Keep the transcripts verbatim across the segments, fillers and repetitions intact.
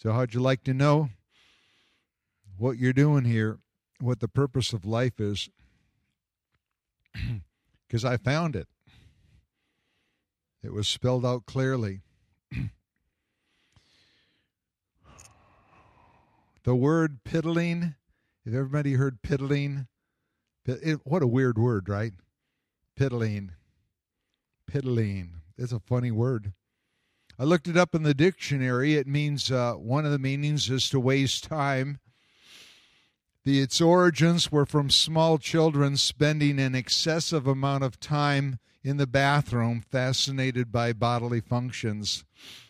So how'd you like to know what you're doing here, what the purpose of life is? Because I found it. It was spelled out clearly. The word piddling, have everybody heard piddling? It, what a weird word, right? Piddling. Piddling. It's a funny word. I looked it up in the dictionary. It means, uh, one of the meanings is to waste time. The, its origins were from small children spending an excessive amount of time in the bathroom, fascinated by bodily functions.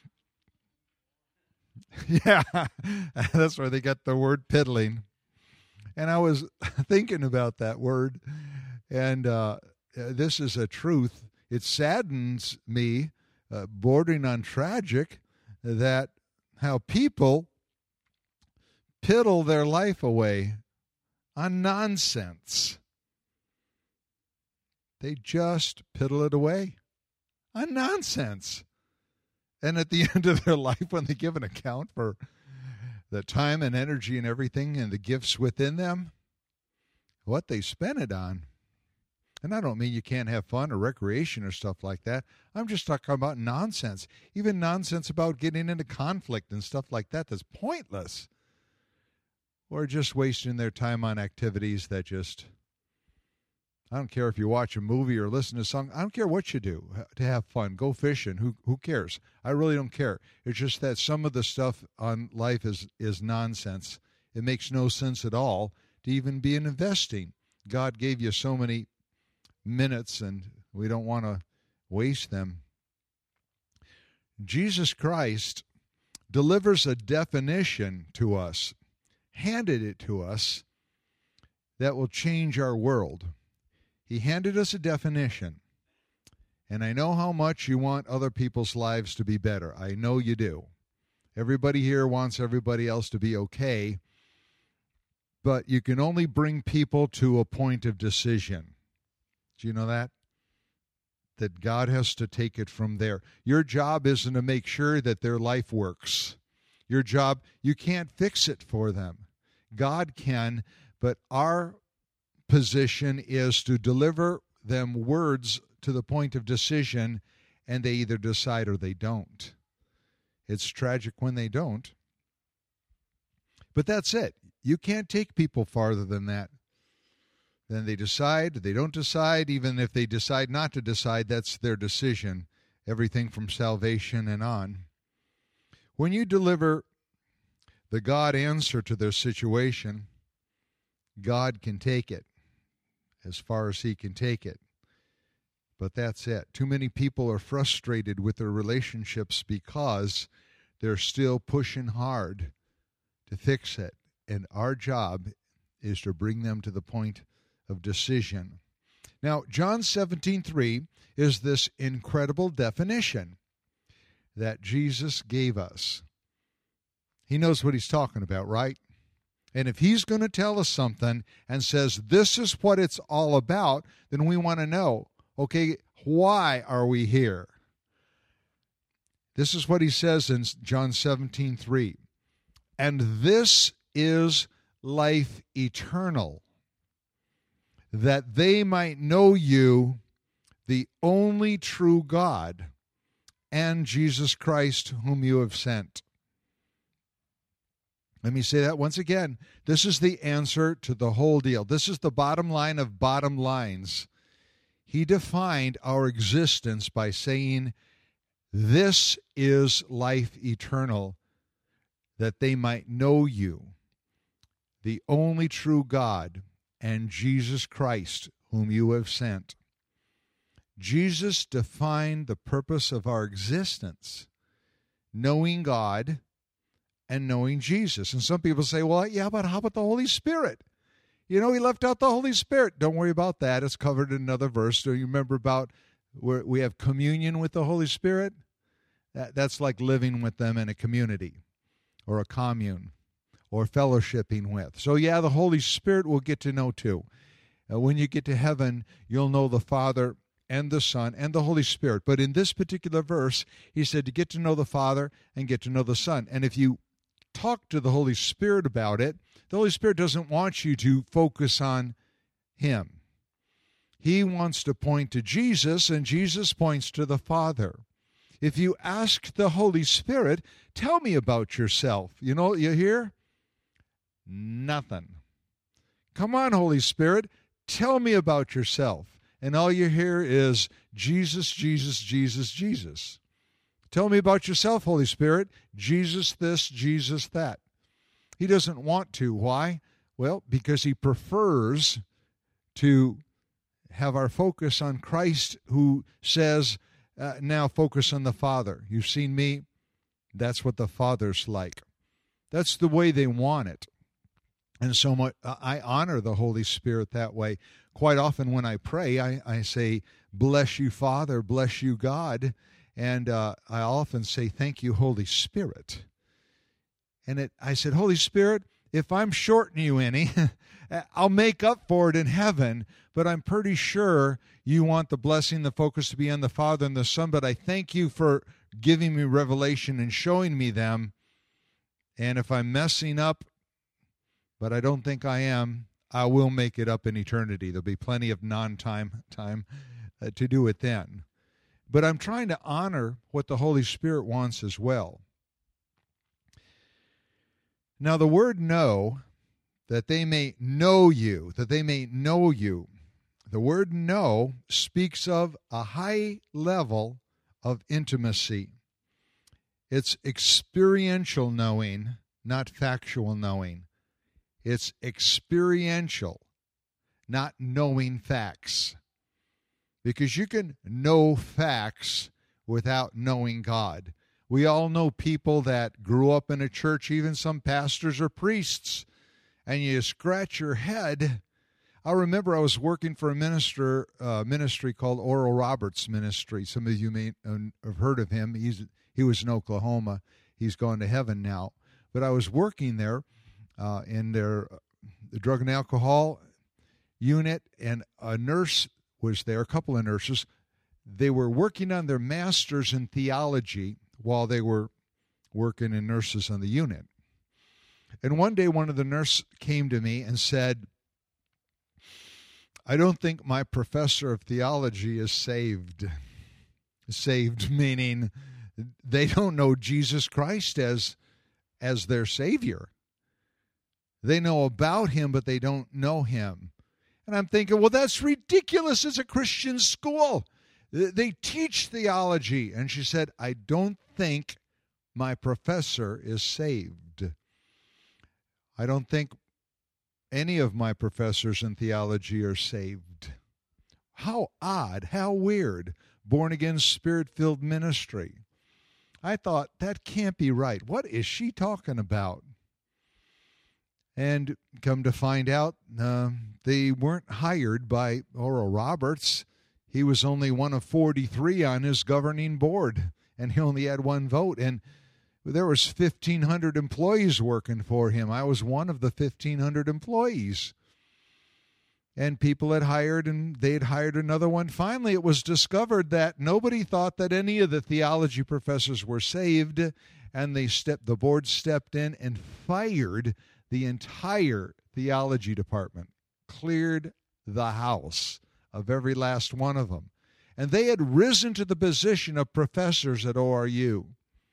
Yeah, that's where they got the word piddling. And I was thinking about that word, and uh, this is a truth. It saddens me, uh, bordering on tragic, that how people piddle their life away on nonsense. They just piddle it away on nonsense. And at the end of their life, when they give an account for the time and energy and everything and the gifts within them, what they spent it on. And I don't mean you can't have fun or recreation or stuff like that. I'm just talking about nonsense. Even nonsense about getting into conflict and stuff like that that's pointless. Or just wasting their time on activities that just, I don't care if you watch a movie or listen to a song. I don't care what you do to have fun. Go fishing. Who who cares? I really don't care. It's just that some of the stuff on life is, is nonsense. It makes no sense at all to even be in investing. God gave you so many minutes, and we don't want to waste them. Jesus Christ delivers a definition to us, handed it to us, that will change our world. He handed us a definition, and I know how much you want other people's lives to be better. I know you do. Everybody here wants everybody else to be okay, but you can only bring people to a point of decision. Do you know that? That God has to take it from there. Your job isn't to make sure that their life works. Your job, you can't fix it for them. God can, but our position is to deliver them words to the point of decision, and they either decide or they don't. It's tragic when they don't. But that's it. You can't take people farther than that. Then they decide, they don't decide. Even if they decide not to decide, that's their decision. Everything from salvation and on. When you deliver the God answer to their situation, God can take it as far as he can take it. But that's it. Too many people are frustrated with their relationships because they're still pushing hard to fix it. And our job is to bring them to the point of decision. Now, John seventeen three is this incredible definition that Jesus gave us. He knows what he's talking about, right? And if he's going to tell us something and says, this is what it's all about, then we want to know, okay, why are we here? This is what he says in John seventeen three. And this is life eternal, that they might know you, the only true God, and Jesus Christ, whom you have sent. Let me say that once again. This is the answer to the whole deal. This is the bottom line of bottom lines. He defined our existence by saying, this is life eternal, that they might know you, the only true God, and Jesus Christ, whom you have sent. Jesus defined the purpose of our existence, knowing God and knowing Jesus. And some people say, well, yeah, but how about the Holy Spirit? You know, he left out the Holy Spirit. Don't worry about that. It's covered in another verse. Do you remember about where we have communion with the Holy Spirit? That, that's like living with them in a community or a commune or fellowshipping with. So, yeah, the Holy Spirit we'll get to know too. Uh, when you get to heaven, you'll know the Father and the Son and the Holy Spirit. But in this particular verse, he said to get to know the Father and get to know the Son. And if you talk to the Holy Spirit about it. The Holy Spirit doesn't want you to focus on Him. He wants to point to Jesus, and Jesus points to the Father. If you ask the Holy Spirit, tell me about yourself, you know what you hear? Nothing. Come on, Holy Spirit, tell me about yourself. And all you hear is Jesus, Jesus, Jesus, Jesus. Tell me about yourself, Holy Spirit. Jesus this, Jesus that. He doesn't want to. Why? Well, because He prefers to have our focus on Christ, who says, uh, now focus on the Father. You've seen me. That's what the Father's like. That's the way they want it. And so much, I honor the Holy Spirit that way. Quite often when I pray, I, I say, bless you, Father, bless you, God. And uh, I often say, thank you, Holy Spirit. And it, I said, Holy Spirit, if I'm shorting you any, I'll make up for it in heaven, but I'm pretty sure you want the blessing, the focus to be on the Father and the Son, but I thank you for giving me revelation and showing me them. And if I'm messing up, but I don't think I am, I will make it up in eternity. There'll be plenty of non-time time uh, to do it then. But I'm trying to honor what the Holy Spirit wants as well. Now, the word know, that they may know you, that they may know you. The word know speaks of a high level of intimacy. It's experiential knowing, not factual knowing. It's experiential, not knowing facts. Because you can know facts without knowing God. We all know people that grew up in a church, even some pastors or priests, and you scratch your head. I remember I was working for a minister, uh, ministry called Oral Roberts Ministry. Some of you may have heard of him. He's he was in Oklahoma. He's gone to heaven now. But I was working there uh, in their the drug and alcohol unit, and a nurse was there, a couple of nurses. They were working on their masters in theology while they were working in nurses on the unit. And one day one of the nurses came to me and said, I don't think my professor of theology is saved. Saved meaning they don't know Jesus Christ as, as their Savior. They know about Him, but they don't know Him. And I'm thinking, well, that's ridiculous. It's a Christian school. They teach theology. And she said, I don't think my professor is saved. I don't think any of my professors in theology are saved. How odd, how weird. Born-again, Spirit-filled ministry. I thought, that can't be right. What is she talking about? And come to find out, uh, they weren't hired by Oral Roberts. He was only one of forty-three on his governing board, and he only had one vote. And there was fifteen hundred employees working for him. I was one of the fifteen hundred employees. And people had hired, and they had hired another one. Finally, it was discovered that nobody thought that any of the theology professors were saved, and they stepped, the board stepped in and fired the entire theology department, cleared the house of every last one of them. And they had risen to the position of professors at O R U.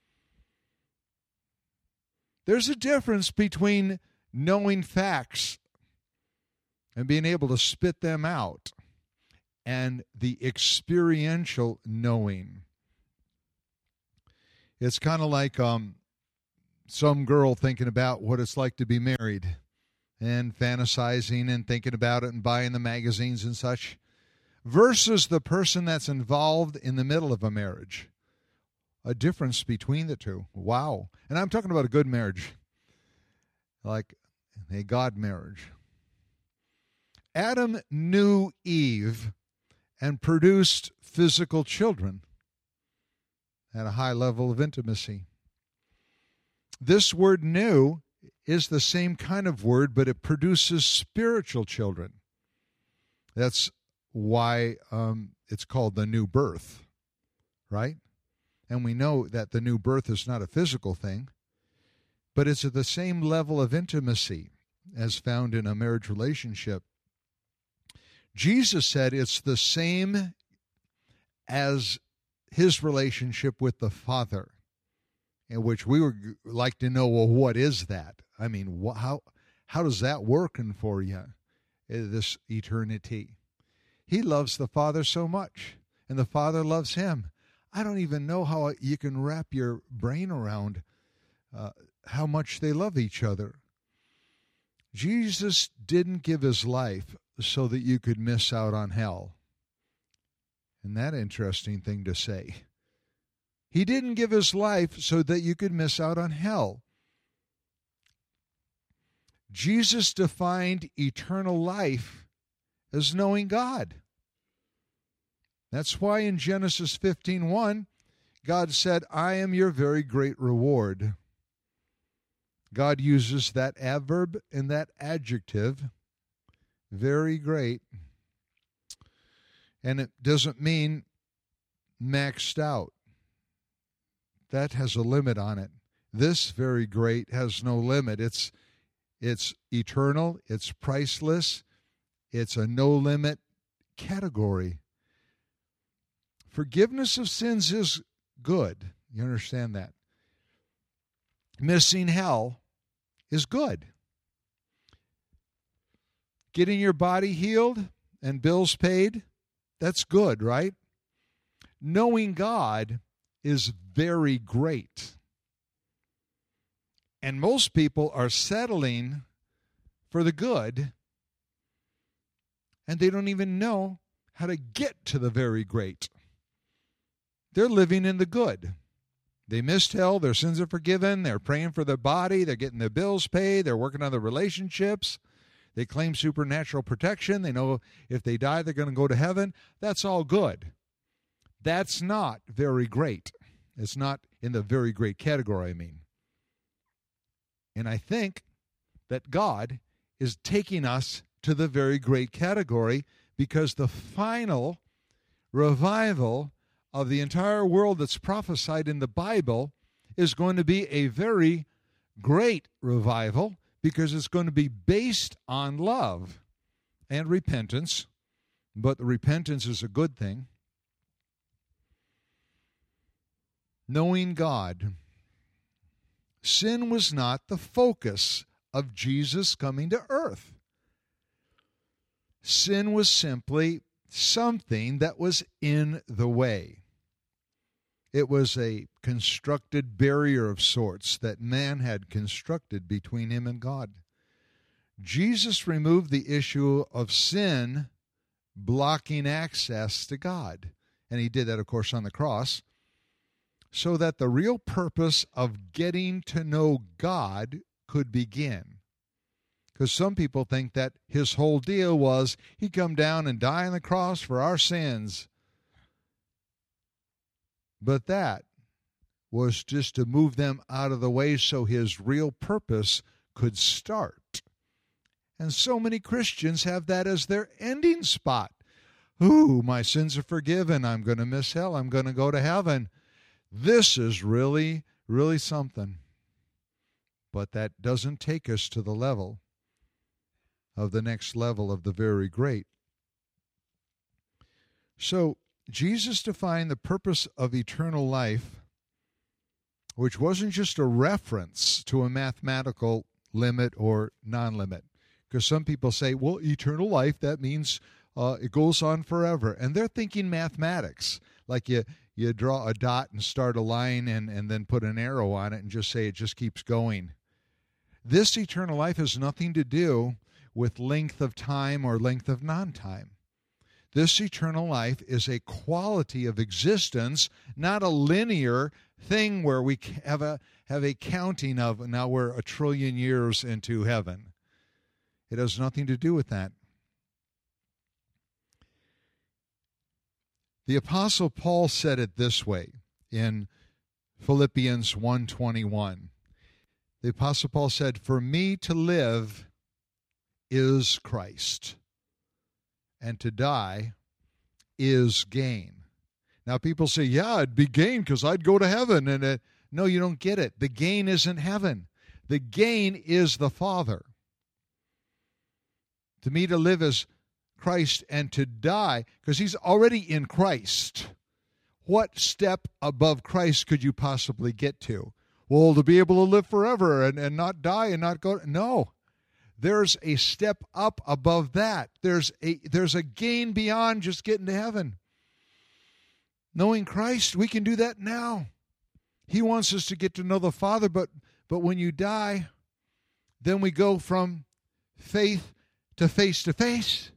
There's a difference between knowing facts and being able to spit them out and the experiential knowing. It's kind of like um, some girl thinking about what it's like to be married and fantasizing and thinking about it and buying the magazines and such, versus the person that's involved in the middle of a marriage. A difference between the two. Wow. And I'm talking about a good marriage, like a God marriage. Adam knew Eve and produced physical children at a high level of intimacy. This word knew is the same kind of word, but it produces spiritual children. That's why um, it's called the new birth, right? And we know that the new birth is not a physical thing. but it's at the same level of intimacy as found in a marriage relationship. Jesus said it's the same as his relationship with the Father, in which we would like to know, well, what is that? I mean, wh- how how does that working for you, this eternity? He loves the Father so much, and the Father loves him. I don't even know how you can wrap your brain around uh, how much they love each other. Jesus didn't give his life so that you could miss out on hell. And that interesting thing to say. He didn't give his life so that you could miss out on hell. Jesus defined eternal life as knowing God. That's why in Genesis fifteen one, God said, I am your very great reward. God uses that adverb and that adjective, very great. And it doesn't mean maxed out. That has a limit on it. This very great has no limit. It's it's eternal, it's priceless, it's a no-limit category. Forgiveness of sins is good. You understand that? Missing hell is good. Getting your body healed and bills paid, that's good, right? Knowing God is very great. And most people are settling for the good, and they don't even know how to get to the very great. They're living in the good. They missed hell, their sins are forgiven, they're praying for their body, they're getting their bills paid, they're working on their relationships, they claim supernatural protection, they know if they die they're going to go to heaven. That's all good. That's not very great. It's not in the very great category, I mean. And I think that God is taking us to the very great category, because the final revival of the entire world that's prophesied in the Bible is going to be a very great revival, because it's going to be based on love and repentance. But the repentance is a good thing. Knowing God. Sin was not the focus of Jesus coming to earth. Sin was simply something that was in the way. It was a constructed barrier of sorts that man had constructed between him and God. Jesus removed the issue of sin blocking access to God. And he did that, of course, on the cross, so that the real purpose of getting to know God could begin. Because some people think that his whole deal was he come down and die on the cross for our sins. But that was just to move them out of the way so his real purpose could start. And so many Christians have that as their ending spot. Ooh, my sins are forgiven. I'm going to miss hell. I'm going to go to heaven. This is really, really something. But that doesn't take us to the level of the next level of the very great. So, Jesus defined the purpose of eternal life, which wasn't just a reference to a mathematical limit or non-limit. Because some people say, well, eternal life, that means uh, it goes on forever. And they're thinking mathematics, like you You draw a dot and start a line and, and then put an arrow on it and just say it just keeps going. This eternal life has nothing to do with length of time or length of non-time. This eternal life is a quality of existence, not a linear thing where we have a, have a counting of, now we're a trillion years into heaven. It has nothing to do with that. The Apostle Paul said it this way in Philippians one twenty-one. The Apostle Paul said, "For me to live is Christ, and to die is gain." Now people say, yeah, it'd be gain because I'd go to heaven. And it, no, you don't get it. The gain isn't heaven. The gain is the Father. To me, to live as Christ and to die, because he's already in Christ. What step above Christ could you possibly get to? Well, to be able to live forever and, and not die and not go. No. There's a step up above that. There's a there's a gain beyond just getting to heaven. Knowing Christ, we can do that now. He wants us to get to know the Father, but but when you die, then we go from faith to face to face.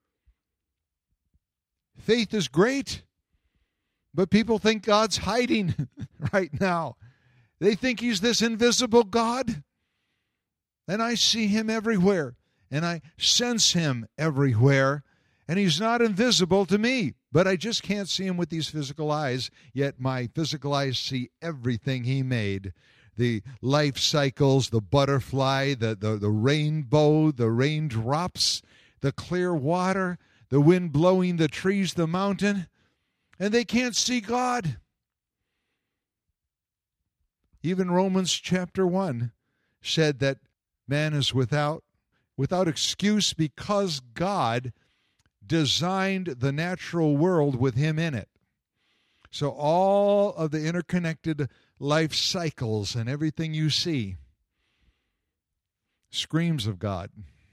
Faith is great, but people think God's hiding right now. They think he's this invisible God. And I see him everywhere, and I sense him everywhere, and he's not invisible to me, but I just can't see him with these physical eyes, yet my physical eyes see everything he made. The life cycles, the butterfly, the, the, the rainbow, the raindrops, the clear water, the wind blowing the trees, the mountain, and they can't see God. Even Romans chapter one said that man is without without excuse because God designed the natural world with him in it. So all of the interconnected life cycles and everything you see screams of God.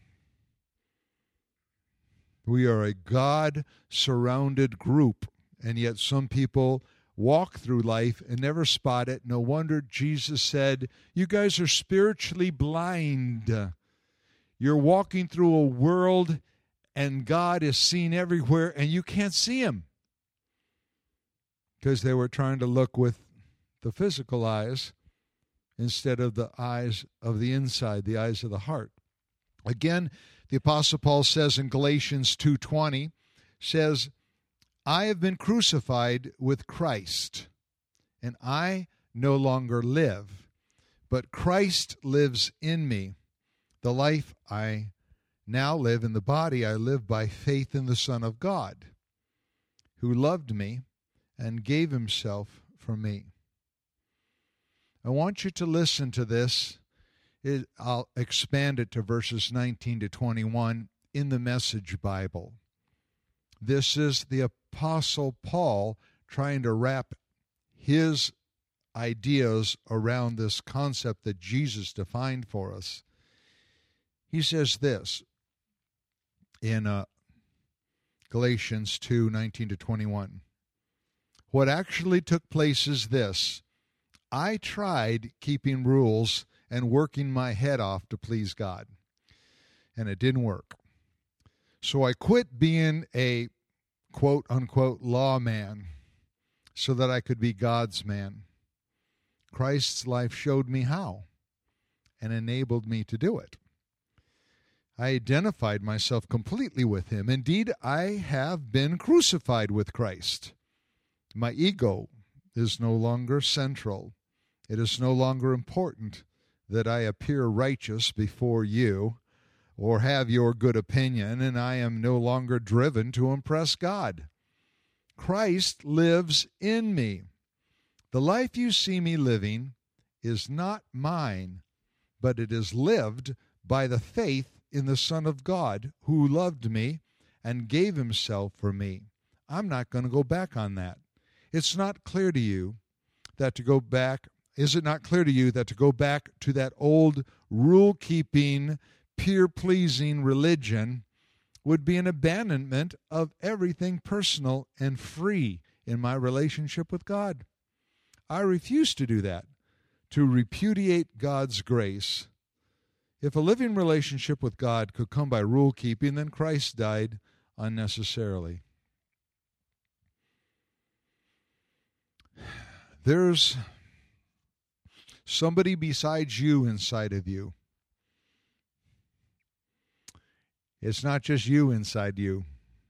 We are a God-surrounded group, and yet some people walk through life and never spot it. No wonder Jesus said, you guys are spiritually blind. You're walking through a world and God is seen everywhere and you can't see him. Because they were trying to look with the physical eyes instead of the eyes of the inside, the eyes of the heart. Again, the Apostle Paul says in Galatians two twenty, says, I have been crucified with Christ, and I no longer live, but Christ lives in me. The life I now live in the body, I live by faith in the Son of God, who loved me and gave himself for me. I want you to listen to this. It, I'll expand it to verses nineteen to twenty-one in the Message Bible. This is the Apostle Paul trying to wrap his ideas around this concept that Jesus defined for us. He says this in uh, Galatians two nineteen to twenty-one. What actually took place is this. I tried keeping rules and working my head off to please God, and it didn't work. So I quit being a quote-unquote lawman so that I could be God's man. Christ's life showed me how and enabled me to do it. I identified myself completely with him. Indeed, I have been crucified with Christ. My ego is no longer central. It is no longer important that I appear righteous before you or have your good opinion, and I am no longer driven to impress God. Christ lives in me. The life you see me living is not mine, but it is lived by the faith in the Son of God who loved me and gave himself for me. I'm not going to go back on that. It's not clear to you that to go back, is it not clear to you that to go back to that old rule-keeping, peer-pleasing religion would be an abandonment of everything personal and free in my relationship with God? I refuse to do that, to repudiate God's grace. If a living relationship with God could come by rule-keeping, then Christ died unnecessarily. There's somebody besides you inside of you. It's not just you inside you.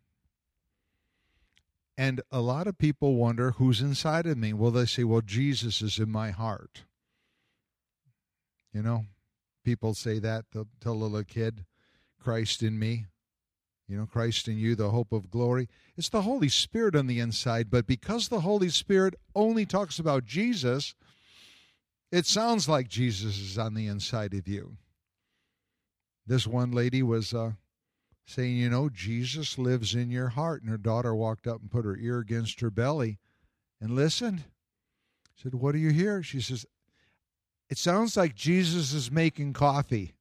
And a lot of people wonder, who's inside of me? Well, they say, well, Jesus is in my heart. You know, people say that. They'll tell a little kid, Christ in me. You know, Christ in you, the hope of glory. It's the Holy Spirit on the inside, but because the Holy Spirit only talks about Jesus, It sounds like Jesus is on the inside of you. This one lady was uh, saying, you know, Jesus lives in your heart. And her daughter walked up and put her ear against her belly and listened. I said, what do you hear? She says, it sounds like Jesus is making coffee.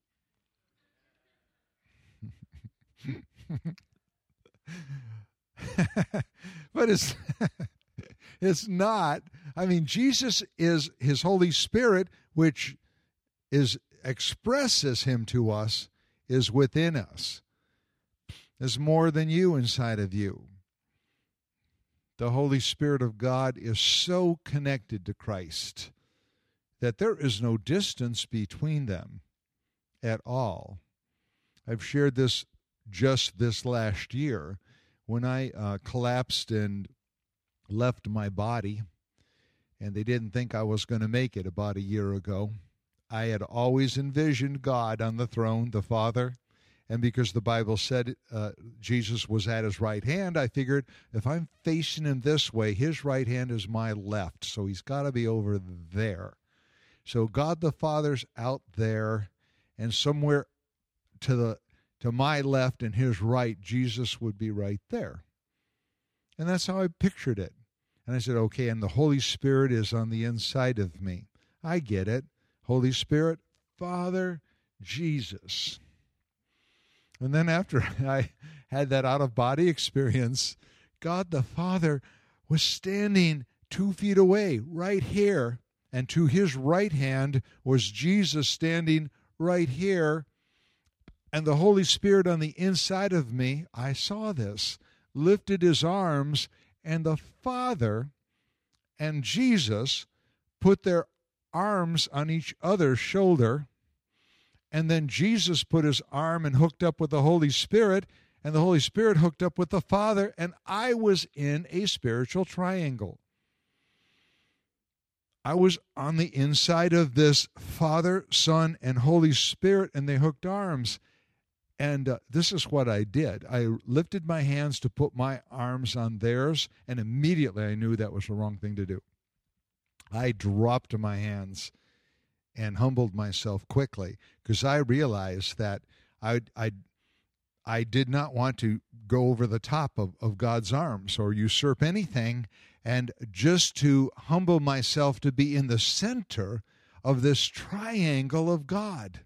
But it's it's not. I mean, Jesus is his Holy Spirit, which is expresses him to us, is within us. There's more than you inside of you. The Holy Spirit of God is so connected to Christ that there is no distance between them at all. I've shared this just this last year when I uh, collapsed and left my body, and they didn't think I was going to make it about a year ago. I had always envisioned God on the throne, the Father, and because the Bible said uh, Jesus was at his right hand, I figured if I'm facing him this way, his right hand is my left, so he's got to be over there. So God the Father's out there, and somewhere to the to my left and his right, Jesus would be right there. And that's how I pictured it. And I said, okay, and the Holy Spirit is on the inside of me. I get it. Holy Spirit, Father, Jesus. And then after I had that out-of-body experience, God the Father was standing two feet away, right here, and to his right hand was Jesus standing right here. And the Holy Spirit on the inside of me, I saw this, lifted his arms, and the Father and Jesus put their arms on each other's shoulder, and then Jesus put his arm and hooked up with the Holy Spirit, and the Holy Spirit hooked up with the Father, and I was in a spiritual triangle. I was on the inside of this Father, Son, and Holy Spirit, and they hooked arms. And uh, this is what I did. I lifted my hands to put my arms on theirs, and immediately I knew that was the wrong thing to do. I dropped my hands and humbled myself quickly because I realized that I, I, I did not want to go over the top of, of God's arms or usurp anything, and just to humble myself to be in the center of this triangle of God.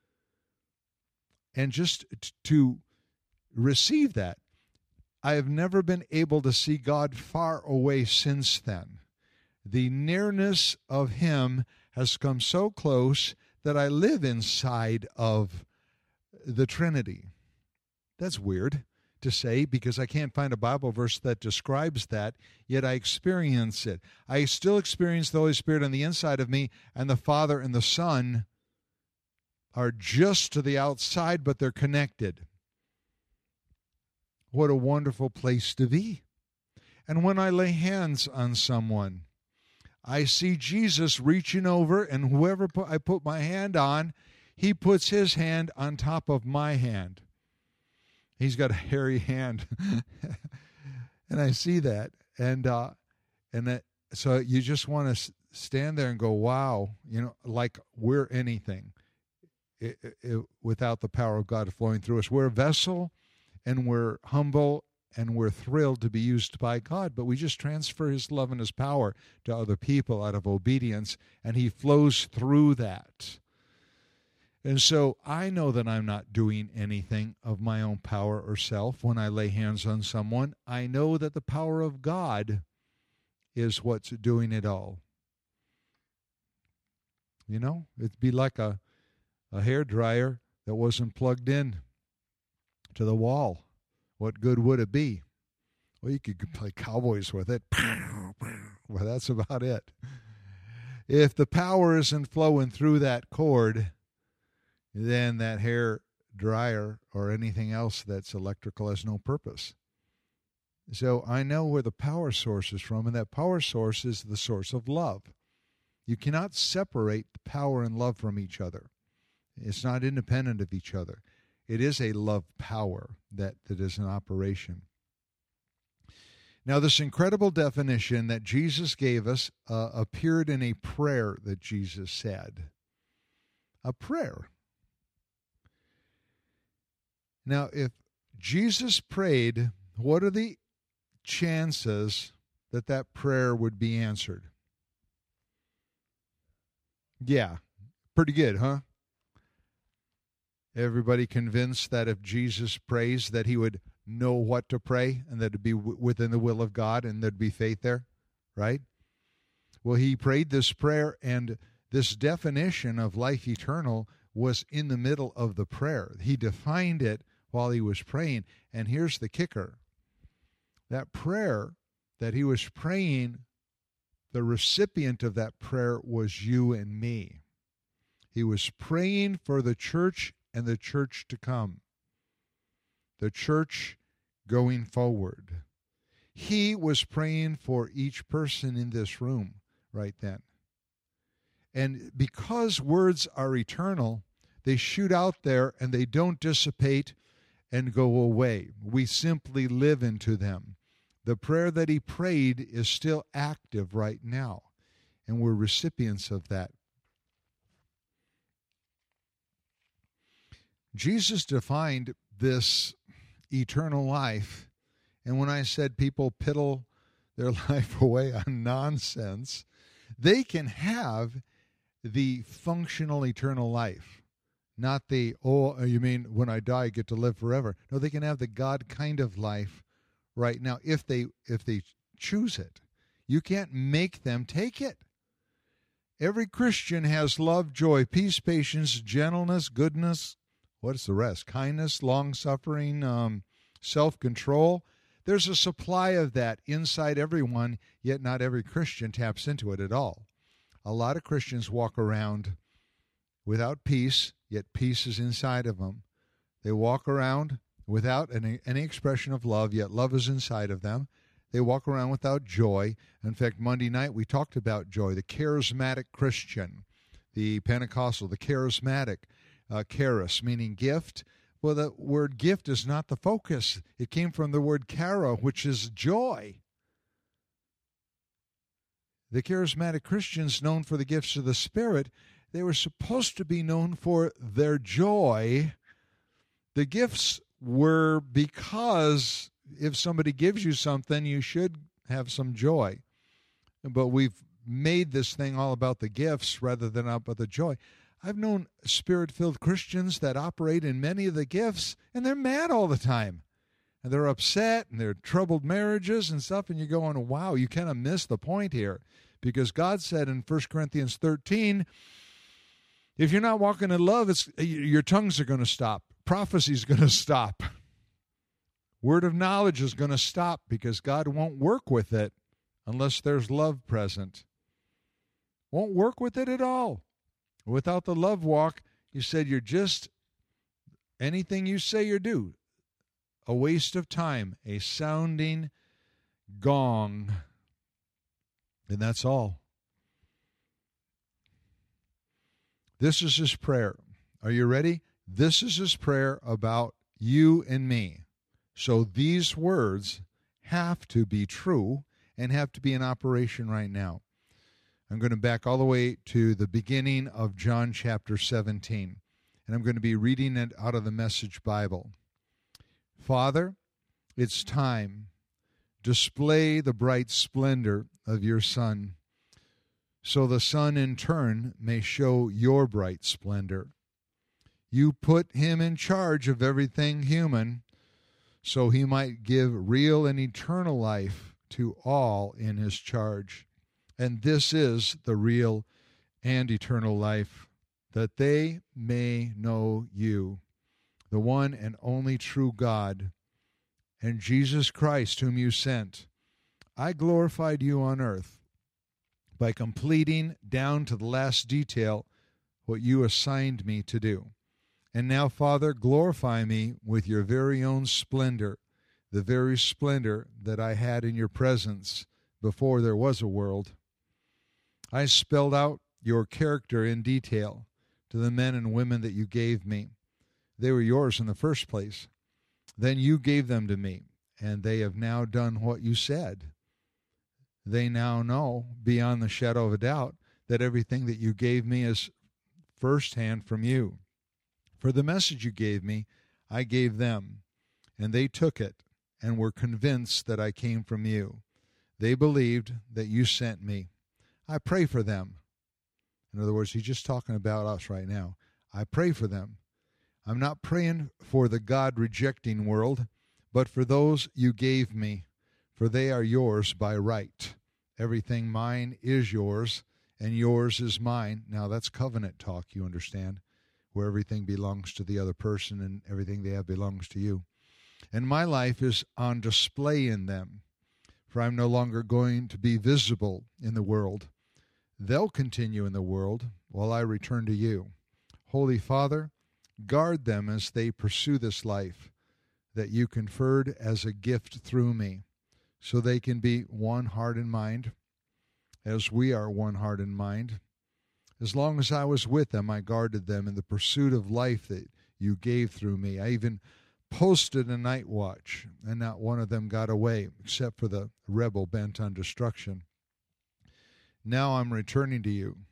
And just to receive that, I have never been able to see God far away since then. The nearness of him has come so close that I live inside of the Trinity. That's weird to say because I can't find a Bible verse that describes that, yet I experience it. I still experience the Holy Spirit on the inside of me, and the Father and the Son are just to the outside, but they're connected. What a wonderful place to be. And when I lay hands on someone, I see Jesus reaching over, and whoever I put my hand on, he puts his hand on top of my hand. He's got a hairy hand. And I see that. And uh, and that, so you just want to stand there and go, wow, you know, like we're anything. It, it, without the power of God flowing through us. We're a vessel, and we're humble, and we're thrilled to be used by God, but we just transfer his love and his power to other people out of obedience, and he flows through that. And so I know that I'm not doing anything of my own power or self when I lay hands on someone. I know that the power of God is what's doing it all. You know, it'd be like a A hair dryer that wasn't plugged in to the wall. What good would it be? Well, you could play cowboys with it. Well, that's about it. If the power isn't flowing through that cord, then that hair dryer or anything else that's electrical has no purpose. So I know where the power source is from, and that power source is the source of love. You cannot separate power and love from each other. It's not independent of each other. It is a love power that, that is in operation. Now, this incredible definition that Jesus gave us uh, appeared in a prayer that Jesus said. A prayer. Now, if Jesus prayed, what are the chances that that prayer would be answered? Yeah, pretty good, huh? Everybody convinced that if Jesus prays that he would know what to pray and that it'd be w- within the will of God and there'd be faith there, right? Well, he prayed this prayer, and this definition of life eternal was in the middle of the prayer. He defined it while he was praying, and here's the kicker. That prayer that he was praying, the recipient of that prayer was you and me. He was praying for the church and the church to come. The church going forward. He was praying for each person in this room right then. And because words are eternal, they shoot out there and they don't dissipate and go away. We simply live into them. The prayer that he prayed is still active right now, and we're recipients of that. Jesus defined this eternal life, and when I said people piddle their life away on nonsense, they can have the functional eternal life, not the, oh, you mean when I die I get to live forever. No, they can have the God kind of life right now if they if they choose it. You can't make them take it. Every Christian has love, joy, peace, patience, gentleness, goodness, what's the rest? Kindness, long-suffering, um, self-control. There's a supply of that inside everyone, yet not every Christian taps into it at all. A lot of Christians walk around without peace, yet peace is inside of them. They walk around without any, any expression of love, yet love is inside of them. They walk around without joy. In fact, Monday night we talked about joy, the charismatic Christian, the Pentecostal, the charismatic, uh, charis, meaning gift. Well, the word gift is not the focus. It came from the word chara, which is joy. The charismatic Christians, known for the gifts of the Spirit, they were supposed to be known for their joy. The gifts were because if somebody gives you something, you should have some joy. But we've made this thing all about the gifts rather than about the joy. I've known Spirit-filled Christians that operate in many of the gifts, and they're mad all the time. And they're upset, and they're troubled marriages and stuff, and you're going, wow, you kind of missed the point here. Because God said in First Corinthians thirteen, if you're not walking in love, it's, your tongues are going to stop. Prophecy is going to stop. Word of knowledge is going to stop because God won't work with it unless there's love present. Won't work with it at all. Without the love walk, you said you're just, anything you say or do, a waste of time, a sounding gong. And that's all. This is his prayer. Are you ready? This is his prayer about you and me. So these words have to be true and have to be in operation right now. I'm going to back all the way to the beginning of John chapter seventeen, and I'm going to be reading it out of the Message Bible. Father, it's time. Display the bright splendor of your Son, so the Son in turn may show your bright splendor. You put him in charge of everything human, so he might give real and eternal life to all in his charge. And this is the real and eternal life, that they may know you, the one and only true God, and Jesus Christ whom you sent. I glorified you on earth by completing down to the last detail what you assigned me to do. And now, Father, glorify me with your very own splendor, the very splendor that I had in your presence before there was a world. I spelled out your character in detail to the men and women that you gave me. They were yours in the first place. Then you gave them to me, and they have now done what you said. They now know, beyond the shadow of a doubt, that everything that you gave me is firsthand from you. For the message you gave me, I gave them, and they took it and were convinced that I came from you. They believed that you sent me. I pray for them. In other words, he's just talking about us right now. I pray for them. I'm not praying for the God-rejecting world, but for those you gave me, for they are yours by right. Everything mine is yours, and yours is mine. Now, that's covenant talk, you understand, where everything belongs to the other person and everything they have belongs to you. And my life is on display in them, for I'm no longer going to be visible in the world. They'll continue in the world while I return to you. Holy Father, guard them as they pursue this life that you conferred as a gift through me, so they can be one heart and mind, as we are one heart and mind. As long as I was with them, I guarded them in the pursuit of life that you gave through me. I even posted a night watch, and not one of them got away, except for the rebel bent on destruction. Now I'm returning to you.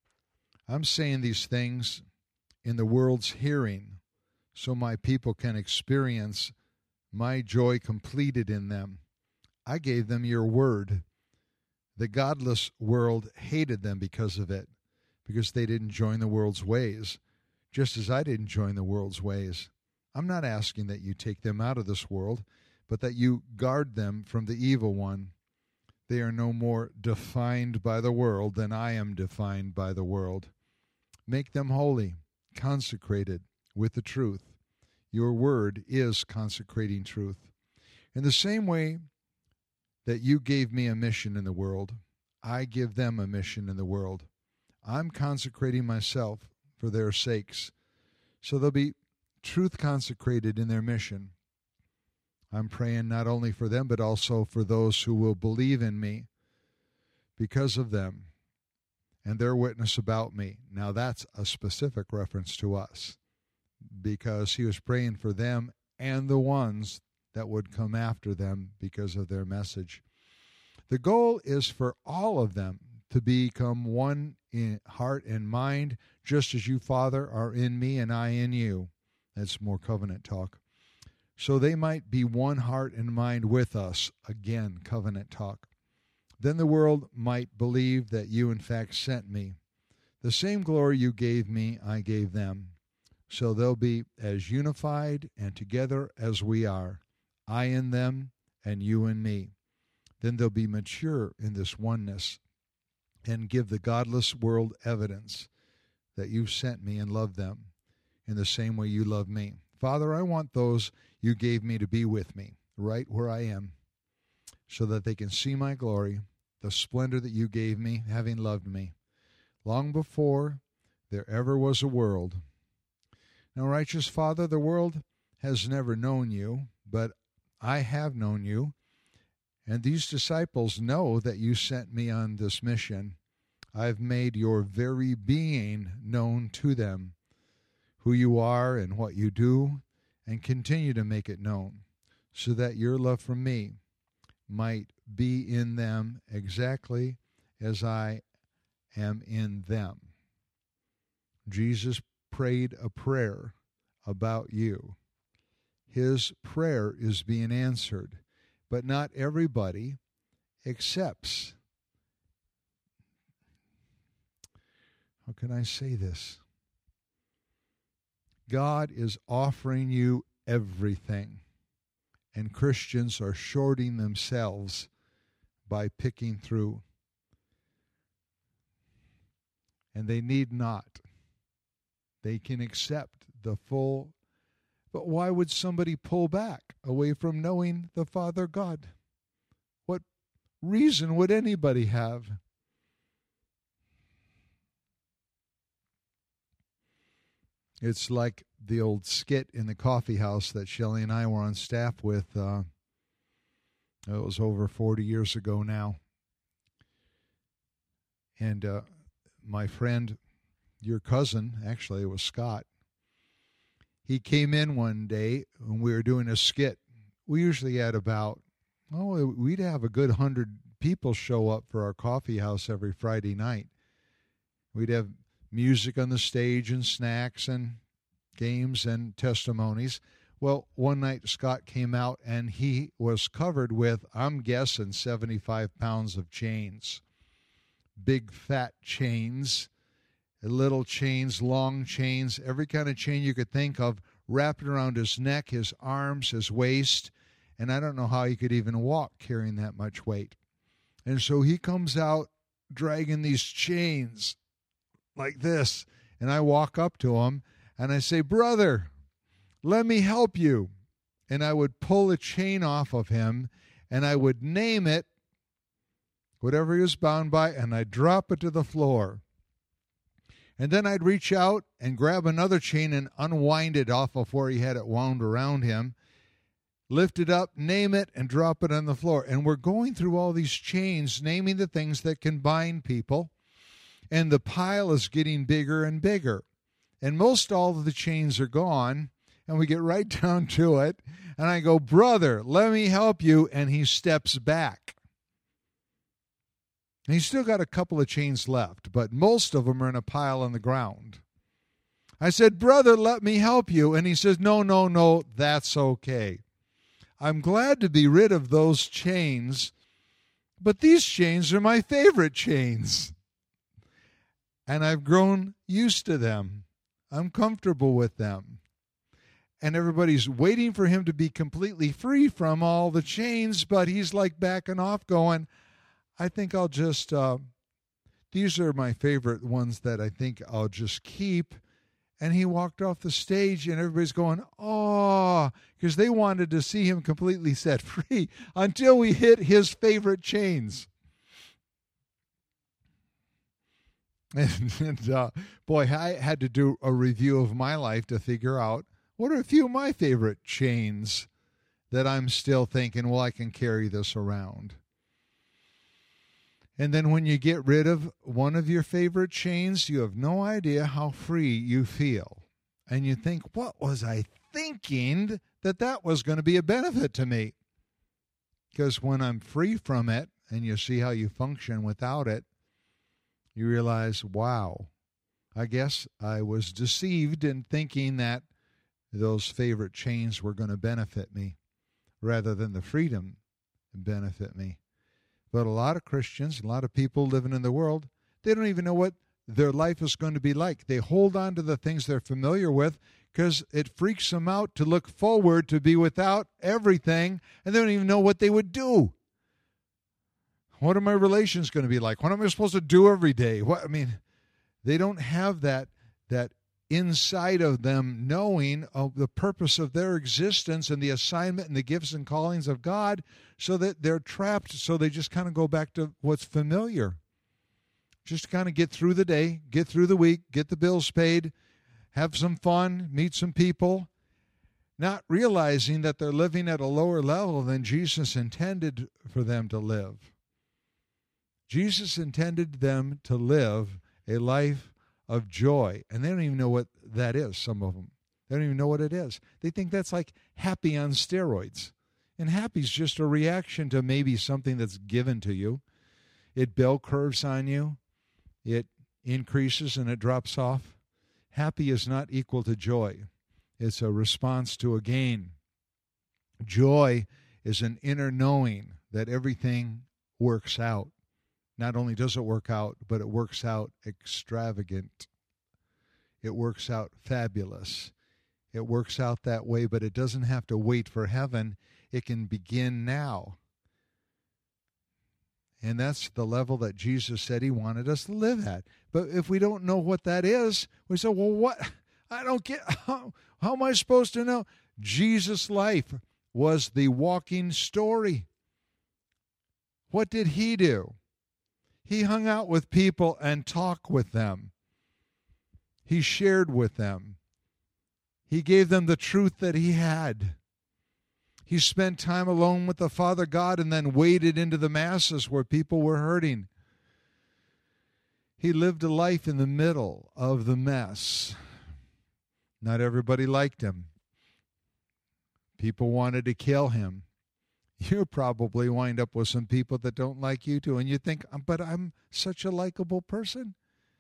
I'm saying these things in the world's hearing, so my people can experience my joy completed in them. I gave them your word. The godless world hated them because of it, because they didn't join the world's ways, just as I didn't join the world's ways. I'm not asking that you take them out of this world, but that you guard them from the evil one. They are no more defined by the world than I am defined by the world. Make them holy, consecrated with the truth. Your word is consecrating truth. In the same way that you gave me a mission in the world, I give them a mission in the world. I'm consecrating myself for their sakes, so they'll be truth consecrated in their mission. I'm praying not only for them, but also for those who will believe in me because of them and their witness about me. Now that's a specific reference to us, because he was praying for them and the ones that would come after them because of their message. The goal is for all of them to become one in heart and mind, just as you, Father, are in me and I in you. That's more covenant talk. So they might be one heart and mind with us. Again, covenant talk. Then the world might believe that you in fact sent me. The same glory you gave me, I gave them. So they'll be as unified and together as we are, I in them and you in me. Then they'll be mature in this oneness and give the godless world evidence that you sent me and loved them in the same way you love me. Father, I want those you gave me to be with me right where I am, so that they can see my glory, the splendor that you gave me, having loved me long before there ever was a world. Now, righteous Father, the world has never known you, but I have known you, and these disciples know that you sent me on this mission. I've made your very being known to them, who you are and what you do, and continue to make it known, so that your love for me might be in them exactly as I am in them. Jesus prayed a prayer about you. His prayer is being answered, but not everybody accepts. How can I say this? God is offering you everything, and Christians are shorting themselves by picking through. And they need not. They can accept the full. But why would somebody pull back away from knowing the Father God? What reason would anybody have? It's like the old skit in the coffee house that Shelley and I were on staff with. Uh, it was over forty years ago now. And uh, my friend, your cousin, actually it was Scott, he came in one day when we were doing a skit we usually had about, oh, we'd have a good hundred people show up for our coffee house every Friday night. We'd have music on the stage and snacks and games and testimonies. Well, one night Scott came out and he was covered with, I'm guessing, seventy-five pounds of chains. Big fat chains, little chains, long chains, every kind of chain you could think of wrapped around his neck, his arms, his waist. And I don't know how he could even walk carrying that much weight. And so he comes out dragging these chains like this. And I walk up to him and I say, brother, let me help you. And I would pull a chain off of him and I would name it, whatever he was bound by, and I'd drop it to the floor. And then I'd reach out and grab another chain and unwind it off of where he had it wound around him, lift it up, name it, and drop it on the floor. And we're going through all these chains, naming the things that can bind people. And the pile is getting bigger and bigger. And most all of the chains are gone. And we get right down to it. And I go, brother, let me help you. And he steps back. And he's still got a couple of chains left, but most of them are in a pile on the ground. I said, brother, let me help you. And he says, no, no, no, that's okay. I'm glad to be rid of those chains, but these chains are my favorite chains. And I've grown used to them. I'm comfortable with them. And everybody's waiting for him to be completely free from all the chains, but he's like backing off going, I think I'll just, uh, these are my favorite ones that I think I'll just keep. And he walked off the stage and everybody's going, oh, because they wanted to see him completely set free until we hit his favorite chains. And, and uh, boy, I had to do a review of my life to figure out what are a few of my favorite chains that I'm still thinking, well, I can carry this around. And then when you get rid of one of your favorite chains, you have no idea how free you feel. And you think, what was I thinking that that was going to be a benefit to me? Because when I'm free from it and you see how you function without it, you realize, wow, I guess I was deceived in thinking that those favorite chains were going to benefit me rather than the freedom benefit me. But a lot of Christians, a lot of people living in the world, they don't even know what their life is going to be like. They hold on to the things they're familiar with because it freaks them out to look forward to be without everything, and they don't even know what they would do. What are my relations going to be like? What am I supposed to do every day? What I mean, they don't have that that inside of them knowing of the purpose of their existence and the assignment and the gifts and callings of God, so that they're trapped, so they just kind of go back to what's familiar. Just kind of get through the day, get through the week, get the bills paid, have some fun, meet some people, not realizing that they're living at a lower level than Jesus intended for them to live. Jesus intended them to live a life of joy, and they don't even know what that is, some of them. They don't even know what it is. They think that's like happy on steroids. And happy's just a reaction to maybe something that's given to you. It bell curves on you. It increases and it drops off. Happy is not equal to joy. It's a response to a gain. Joy is an inner knowing that everything works out. Not only does it work out, but it works out extravagant. It works out fabulous. It works out that way, but it doesn't have to wait for heaven. It can begin now. And that's the level that Jesus said he wanted us to live at. But if we don't know what that is, we say, well, what? I don't get, how, how am I supposed to know? Jesus' life was the walking story. What did he do? He hung out with people and talked with them. He shared with them. He gave them the truth that he had. He spent time alone with the Father God and then waded into the masses where people were hurting. He lived a life in the middle of the mess. Not everybody liked him. People wanted to kill him. You probably wind up with some people that don't like you too, and you think, but I'm such a likable person.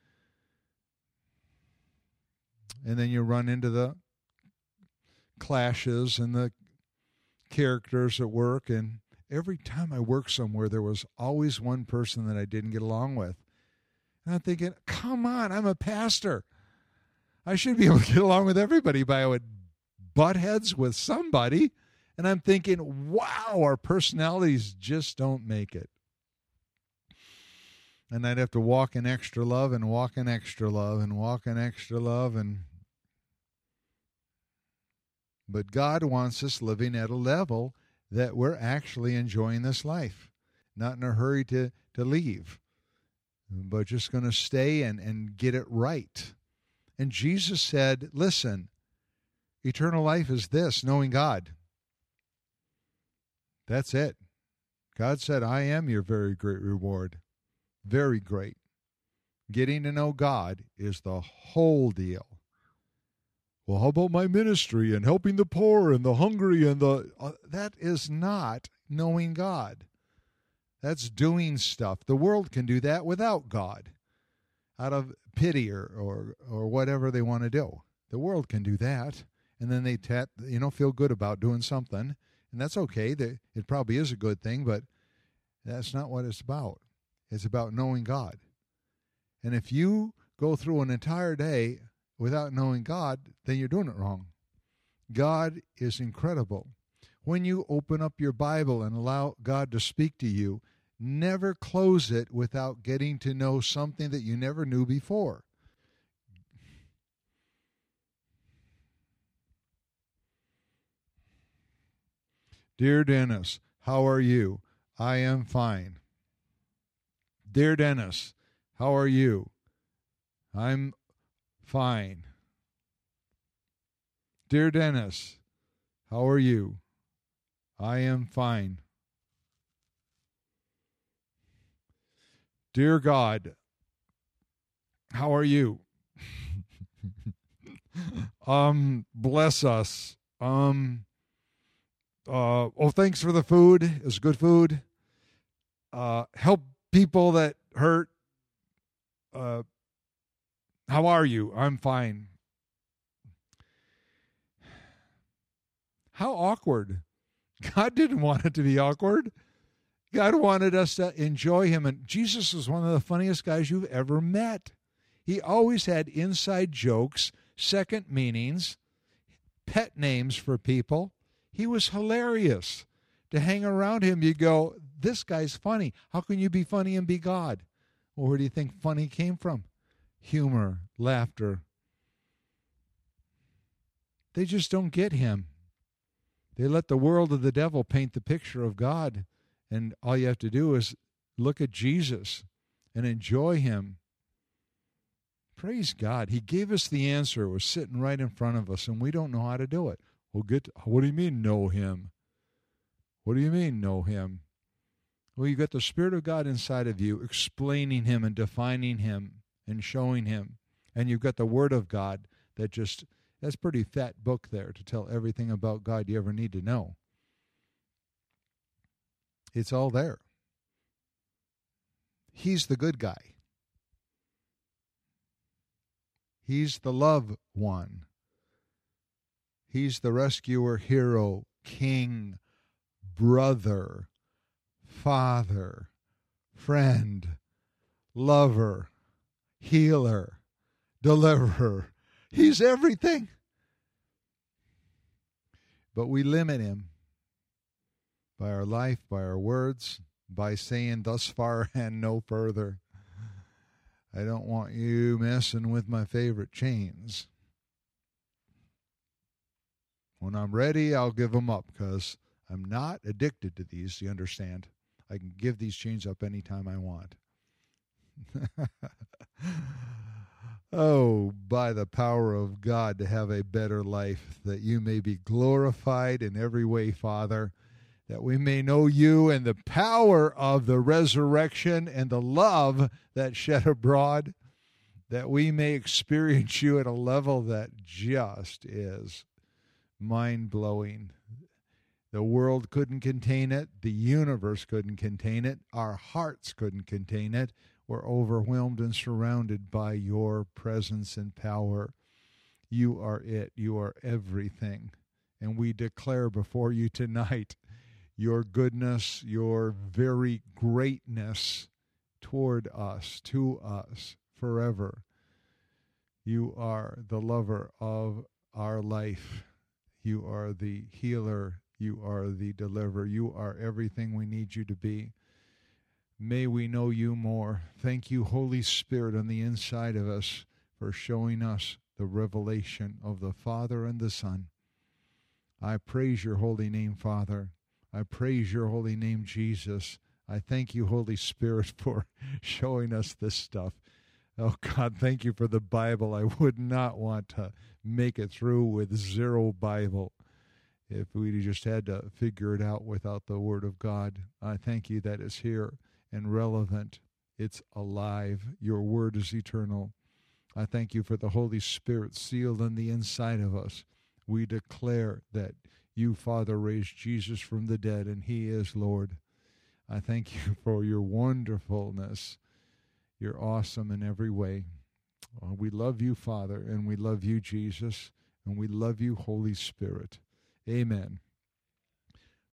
And then you run into the clashes and the characters at work, and every time I worked somewhere, there was always one person that I didn't get along with. And I'm thinking, come on, I'm a pastor. I should be able to get along with everybody, but I would butt heads with somebody. And I'm thinking, wow, our personalities just don't make it. And I'd have to walk in extra love and walk in extra love and walk in extra love. and But God wants us living at a level that we're actually enjoying this life, not in a hurry to, to leave, but just going to stay and, and get it right. And Jesus said, listen, eternal life is this, knowing God. That's it. God said, I am your very great reward. Very great. Getting to know God is the whole deal. Well, how about my ministry and helping the poor and the hungry and the... Uh, that is not knowing God. That's doing stuff. The world can do that without God, out of pity or or, or whatever they want to do. The world can do that, and then they tat, you know, feel good about doing something, and that's okay. It probably is a good thing, but that's not what it's about. It's about knowing God. And if you go through an entire day without knowing God, then you're doing it wrong. God is incredible. When you open up your Bible and allow God to speak to you, never close it without getting to know something that you never knew before. Dear Dennis, how are you? I am fine. Dear Dennis, how are you? I'm fine. Dear Dennis, how are you? I am fine. Dear God, how are you? um, bless us. Um, uh, oh, thanks for the food. It's good food. Uh, help people that hurt. Uh, how are you? I'm fine. How awkward. God didn't want it to be awkward. God wanted us to enjoy him. And Jesus was one of the funniest guys you've ever met. He always had inside jokes, second meanings, pet names for people. He was hilarious. To hang around him, you go, this guy's funny. How can you be funny and be God? Well, where do you think funny came from? Humor, laughter. They just don't get him. They let the world of the devil paint the picture of God. And all you have to do is look at Jesus and enjoy him. Praise God. He gave us the answer. It was sitting right in front of us, and we don't know how to do it. Well, get to, what do you mean, know him? What do you mean, know him? Well, you got the Spirit of God inside of you, explaining him and defining him and showing him. And you've got the Word of God that just, that's a pretty fat book there to tell everything about God you ever need to know. It's all there. He's the good guy. He's the love one. He's the rescuer, hero, king, brother, father, friend, lover, healer, deliverer. He's everything. But we limit him by our life, by our words, by saying thus far and no further. I don't want you messing with my favorite chains. When I'm ready, I'll give them up because I'm not addicted to these, you understand. I can give these chains up anytime I want. Oh, by the power of God, to have a better life, that you may be glorified in every way, Father, that we may know you and the power of the resurrection and the love that shed abroad, that we may experience you at a level that just is mind-blowing. The world couldn't contain it. The universe couldn't contain it. Our hearts couldn't contain it. We're overwhelmed and surrounded by your presence and power. You are it. You are everything. And we declare before you tonight your goodness, your very greatness toward us, to us, forever. You are the lover of our life. You are the healer. You are the deliverer. You are everything we need you to be. May we know you more. Thank you, Holy Spirit, on the inside of us for showing us the revelation of the Father and the Son. I praise your holy name, Father. I praise your holy name, Jesus. I thank you, Holy Spirit, for showing us this stuff. Oh, God, thank you for the Bible. I would not want to make it through with zero Bible if we just had to figure it out without the Word of God. I thank you that it's here and relevant. It's alive. Your Word is eternal. I thank you for the Holy Spirit sealed on the inside of us. We declare that you, Father, raised Jesus from the dead, and he is Lord. I thank you for your wonderfulness. You're awesome in every way. Uh, we love you, Father, and we love you, Jesus, and we love you, Holy Spirit. Amen.